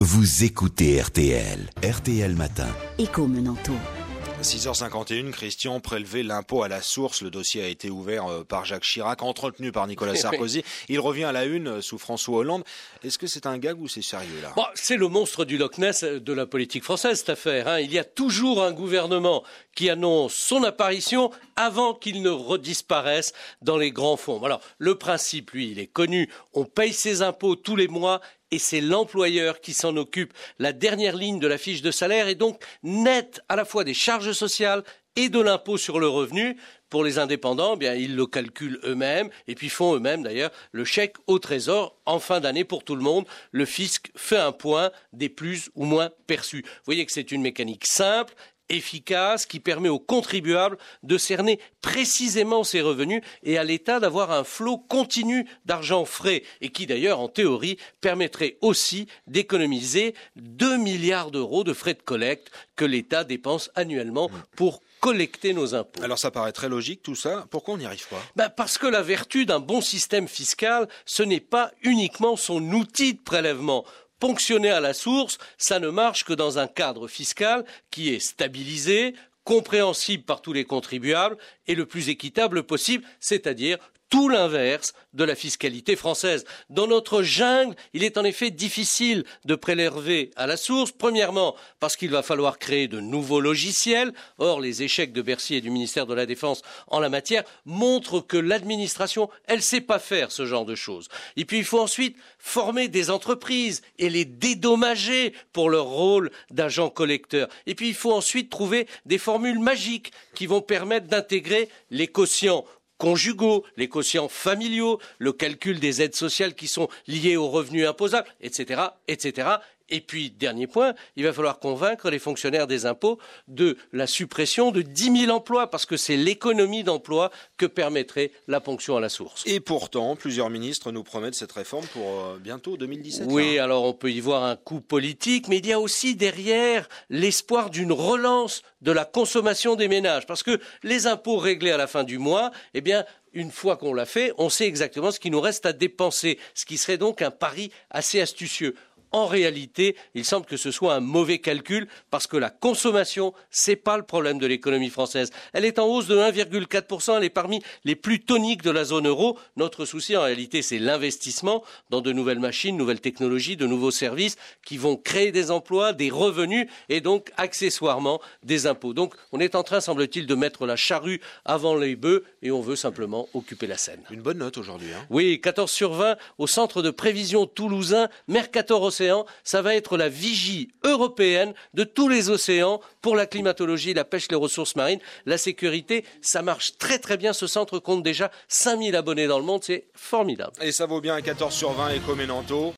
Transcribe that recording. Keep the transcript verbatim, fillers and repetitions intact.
Vous écoutez R T L, R T L Matin. Écho Menanto. six heures cinquante et une, Christian, prélever l'impôt à la source. Le dossier a été ouvert par Jacques Chirac, entretenu par Nicolas Sarkozy. Il revient à la une sous François Hollande. Est-ce que c'est un gag ou c'est sérieux là ? Bon, c'est le monstre du Loch Ness de la politique française, cette affaire. Hein. Il y a toujours un gouvernement qui annonce son apparition avant qu'il ne redisparaisse dans les grands fonds. Alors, le principe, lui, il est connu. On paye ses impôts tous les mois et c'est l'employeur qui s'en occupe. La dernière ligne de la fiche de salaire est donc nette à la fois des charges sociales et de l'impôt sur le revenu. Pour les indépendants, eh bien, ils le calculent eux-mêmes et puis font eux-mêmes d'ailleurs le chèque au trésor en fin d'année pour tout le monde. Le fisc fait un point des plus ou moins perçus. Vous voyez que c'est une mécanique simple, efficace, qui permet aux contribuables de cerner précisément ses revenus et à l'État d'avoir un flot continu d'argent frais et qui d'ailleurs, en théorie, permettrait aussi d'économiser deux milliards d'euros de frais de collecte que l'État dépense annuellement pour collecter nos impôts. Alors ça paraît très logique tout ça. Pourquoi on n'y arrive pas ? Ben parce que la vertu d'un bon système fiscal, ce n'est pas uniquement son outil de prélèvement. Ponctionner à la source, ça ne marche que dans un cadre fiscal qui est stabilisé, compréhensible par tous les contribuables et le plus équitable possible, c'est-à-dire tout l'inverse de la fiscalité française. Dans notre jungle, il est en effet difficile de prélever à la source, premièrement parce qu'il va falloir créer de nouveaux logiciels. Or, les échecs de Bercy et du ministère de la Défense en la matière montrent que l'administration, elle ne sait pas faire ce genre de choses. Et puis, il faut ensuite former des entreprises et les dédommager pour leur rôle d'agent collecteur. Et puis, il faut ensuite trouver des formules magiques qui vont permettre d'intégrer les quotients conjugaux, les quotients familiaux, le calcul des aides sociales qui sont liées aux revenus imposables, et cetera, et cetera. Et puis, dernier point, il va falloir convaincre les fonctionnaires des impôts de la suppression de dix mille emplois, parce que c'est l'économie d'emploi que permettrait la ponction à la source. Et pourtant, plusieurs ministres nous promettent cette réforme pour euh, bientôt deux mille dix-sept. Oui, là. alors on peut y voir un coup politique, mais il y a aussi derrière l'espoir d'une relance de la consommation des ménages, parce que les impôts réglés à la fin du mois, eh bien, une fois qu'on l'a fait, on sait exactement ce qu'il nous reste à dépenser, ce qui serait donc un pari assez astucieux. En réalité, il semble que ce soit un mauvais calcul parce que la consommation, c'est pas le problème de l'économie française. Elle est en hausse de un virgule quatre pour cent, elle est parmi les plus toniques de la zone euro. Notre souci, en réalité, c'est l'investissement dans de nouvelles machines, nouvelles technologies, de nouveaux services qui vont créer des emplois, des revenus et donc, accessoirement, des impôts. Donc, on est en train, semble-t-il, de mettre la charrue avant les bœufs et on veut simplement occuper la scène. Une bonne note aujourd'hui. Hein. Oui, quatorze sur vingt au centre de prévision toulousain, Mercator Océan. Ça va être la vigie européenne de tous les océans pour la climatologie, la pêche, les ressources marines, la sécurité. Ça marche très très bien. Ce centre compte déjà cinq mille abonnés dans le monde. C'est formidable. Et ça vaut bien un quatorze sur vingt Écho Menanto.